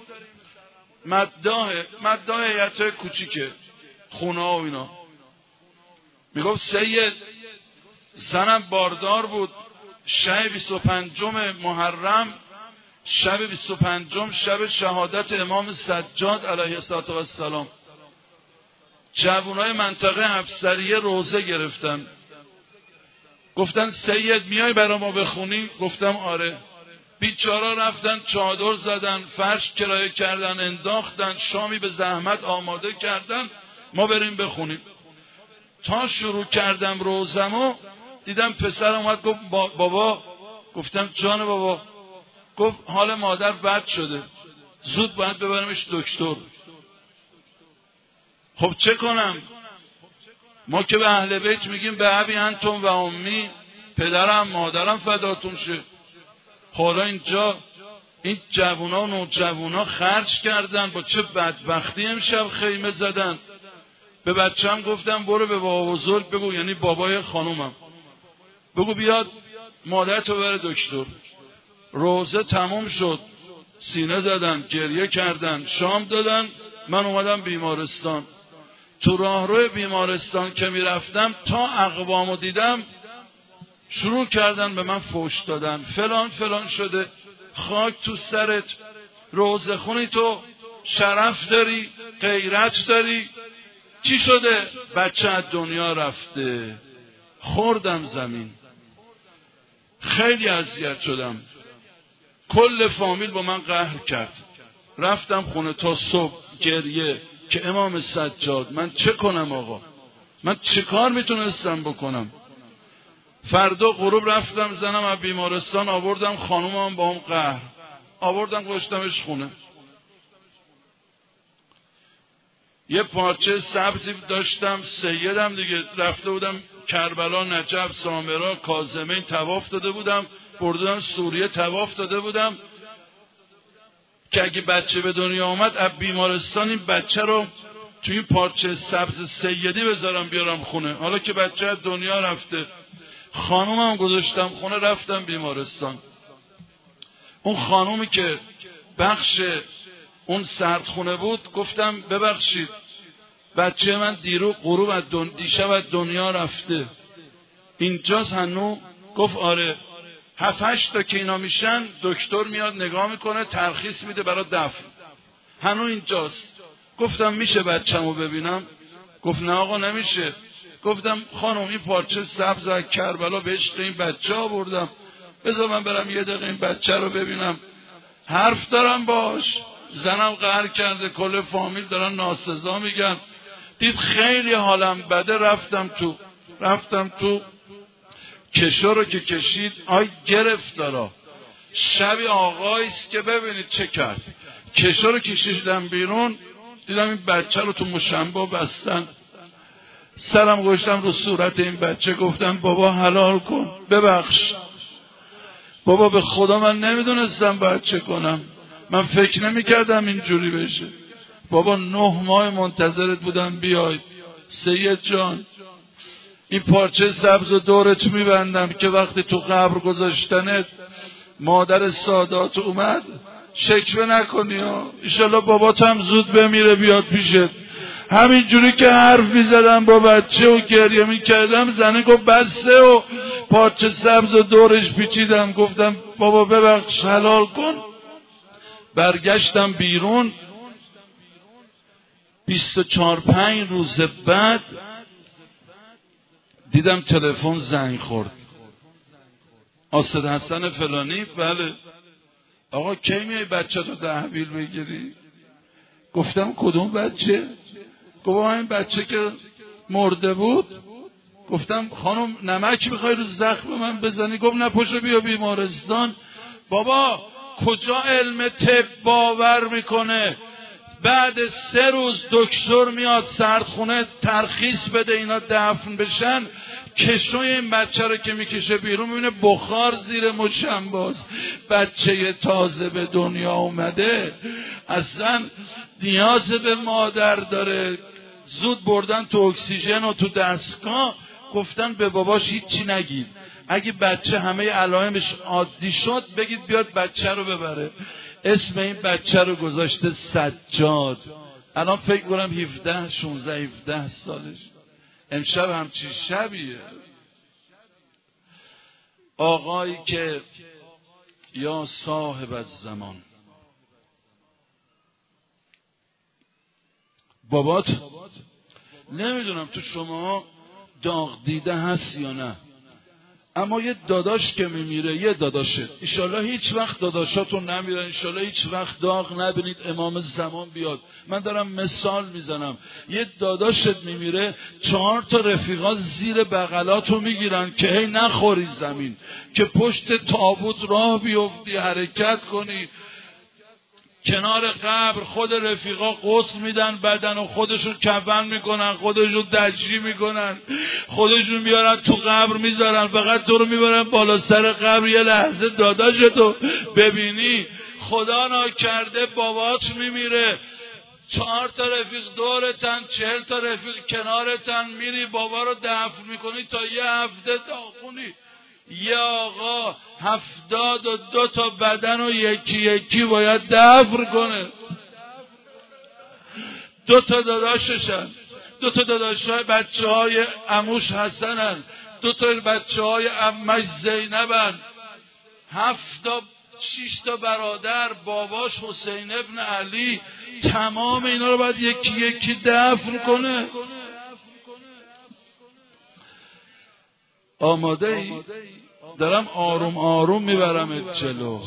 Speaker 2: مداح مداح هیئت کوچیکه خونه و اینا. میگفت سید زنم باردار بود، شب بیست و پنجم محرم، شب بیست و پنجم شب شهادت امام سجاد علیه السلام، جوانای منطقه افسریه روزه گرفتن. گفتن سید میای برای ما بخونی؟ گفتم آره. بیچارا رفتن چادر زدن، فرش کرایه کردن، انداختن، شامی به زحمت آماده کردن ما بریم بخونیم. تا شروع کردم روزمو دیدم پسرم اومد گفت بابا. گفتم جان بابا. گفت حال مادر بد شده، زود باید ببرمش دکتر. خب چه کنم؟ ما که به اهل بیت میگیم به ابی انتم و امی، پدرم مادرم فداتون شه. حالا اینجا این جوونا و نوجوانا خرج کردن، با چه بدبختی امشب خیمه زدن. به بچه‌م گفتم برو به بابا بزرگ بگو، یعنی بابای خانومم، بگو بیاد مادرتو بره دکتر. روزه تموم شد، سینه زدن، گریه کردن، شام دادن، من اومدم بیمارستان. تو راهرو بیمارستان که میرفتم تا اقوامو دیدم شروع کردن به من فحش دادن، فلان فلان شده، خاک تو سرت، روزه خونی تو، شرف داری، غیرت داری، چی شده؟ بچه از دنیا رفته. خوردم زمین، خیلی اذیت شدم، کل فامیل با من قهر کرد. رفتم خونه تا صبح گریه که امام سجاد من چه کنم آقا، من چه کار میتونستم بکنم؟ فردا غروب رفتم زنم از بیمارستان آوردم، خانومم با هم قهر، آوردم گذاشتمش خونه. یه پارچه سبزی داشتم، سیدم دیگه، رفته بودم کربلا، نجف، سامرا، کاظمین طواف داده بودم، بردم سوریه طواف داده بودم که اگه بچه به دنیا آمد از بیمارستان این بچه رو توی این پارچه سبز سیدی بذارم بیارم خونه. حالا که بچه از دنیا رفته، خانومم گذاشتم خونه، رفتم بیمارستان. اون خانومی که بخش اون سردخونه بود گفتم ببخشید بچه من دیرو غروب از دن... دیشب از دنیا رفته، اینجاست هنو؟ گفت آره. هفت هشت تا که اینا میشن دکتر میاد نگاه میکنه، ترخیص میده برای دفن، هنو اینجاست. گفتم میشه بچه‌مو ببینم؟ گفت نه آقا نمیشه. گفتم خانم این پارچه سبز از کربلا بهش این بچه آوردم، بذار من برم یه دقیقه این بچه رو ببینم، حرف دارم باش. زنم قهر کرده، کل فامیل دارن ناسزا میگن. دید خیلی حالم بده، رفتم تو رفتم تو کشو رو که کشید، آی گرفت دارا شبی آقایست که ببینید چه کرد. کشو رو کشیدم بیرون، دیدم این بچه رو تو مشنبه بستن. سرم گذاشتم رو صورت این بچه، گفتم بابا حلال کن، ببخش بابا، به خدا من نمیدونستم باید چه کنم، من فکر نمیکردم اینجوری بشه. بابا نه ماه منتظرت بودم بیای سید جان، این پارچه سبز و دورت میبندم که وقتی تو قبر گذاشتنت مادر سادات اومد شکوه نکنی ها، ایشالله بابات هم زود بمیره بیاد پیشت. همینجوری که حرف میزدم با بچه و گریه میکردم، زنه گفت بسته و پارچه سبز و دورش پیچیدم. گفتم بابا ببخش حلال کن. برگشتم بیرون. بیست و چهار پنج روز بعد دیدم تلفن زنگ خورد. آسد حسن فلانی. بله آقا کی میای بچه تو تحویل بگیری؟ گفتم کدوم بچه؟ گفت این بچه که مرده بود. گفتم خانم نمک میخوای رو زخم من بزنی؟ گفت نه پشو بیا بیمارستان. بابا کجا علم طب باور میکنه بعد سه روز دکتر میاد سردخونه ترخیص بده اینا دفن بشن؟ کشوی این بچه رو که میکشه بیرون میبینه بخار زیر مشنباست. بچه تازه به دنیا اومده اصلا نیاز به مادر داره. زود بردن تو اکسیژن و تو دستگاه. گفتن به باباش هیچی نگید، اگه بچه همه علائمش عادی شد بگید بیاد بچه رو ببره. اسم این بچه رو گذاشته سجاد. الان فکر کنم هفده شانزده هفده سالش. امشب همچی شبیه. آقایی که یا صاحب الزمان، بابات نمیدونم تو شما داغ دیده هست یا نه، اما یه داداش که میمیره، یه داداشه، انشالله هیچ وقت داداشاتون نمیرن، انشالله هیچ وقت داغ نبینید امام زمان بیاد. من دارم مثال میزنم. یه داداشت میمیره، چهار تا رفیقا زیر بغلاتو میگیرن که هی نخوری زمین، که پشت تابوت راه بیفتی، حرکت کنی. کنار قبر خود رفیقا غسل میدن بدن و خودشون کفن میکنن، خودشون دجی میکنن، خودشون میارن تو قبر میذارن، فقط تو رو میبرن بالا سر قبر یه لحظه داداشتو ببینی. خدا ناکرده بابات میمیره، چهار تا رفیق دورتن، چهل تا رفیق کنارتن، میری بابا رو دفن میکنی تا یه هفته داغونی. یه آقا هفتاد و دو تا بدن و یکی یکی باید دفن کنه. دو تا داداششن، دو تا داداشای بچه های عموش حسنن، دو تا بچه های عمش زینبن، هفت تا شش تا برادر، باباش حسین ابن علی. تمام اینا رو باید یکی یکی دفن کنه. آماده ای؟ دارم آروم آروم میبرم جلو.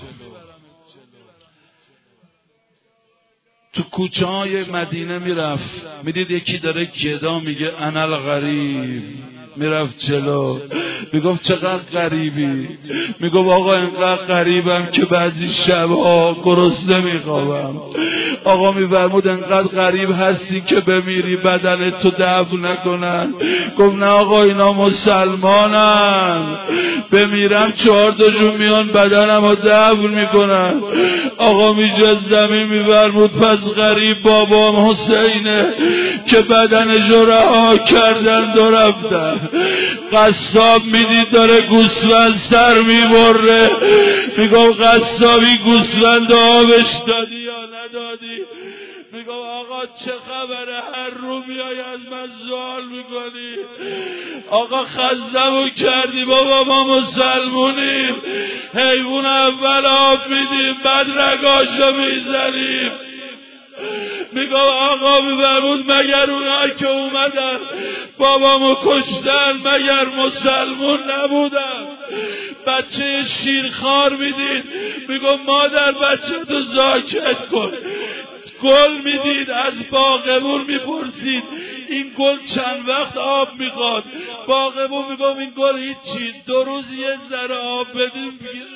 Speaker 2: تو کوچه های مدینه میرفت، میدید یکی داره گدا میگه انا الغریب، میرفت جلو میگفت چقدر غریبی، میگفت آقا اینقدر غریبم که بعضی شبها گرسنه میخوابم. آقا میفرمود اینقدر غریب هستی که بمیری بدن تو دفن نکنن. گفت نه آقا اینا مسلمانن، بمیرم چهار تاشون میان بدنم رو دفن میکنن. آقا میشه زمین میفرمود پس غریب بابام حسینه که بدنش رو رها کردن و رفتن. قصاب میدید داره گوسفند سر میبره، میگم قصابی گوسفند آبش دادی یا ندادی؟ میگم آقا چه خبره هر رو میای از من سوال میکنی؟ آقا خزمو کردی بابا، ما مسلمونیم، حیوان اول آب میدیم بعد رگاشو میزنیم. میگم آقا میفرمود مگر اونها که اومدن بابامو کشتن مگر مسلمون نبودن؟ بچه شیرخوار میدید، میگم مادر بچه تو زاکت کن. گل میدید، از باغبون میپرسید این گل چند وقت آب میخواد؟ باغبون میگم این گل هیچی، دو روز یه ذره آب بدیم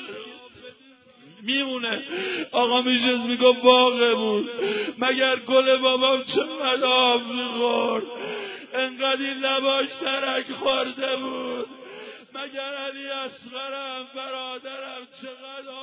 Speaker 2: میمونه. آقا میشست میگم باغبون مگر گل بابام چقدر آب میخورد؟ انقدر این لباش ترک خورده بود؟ مگر علی اصغرم برادرم چقدر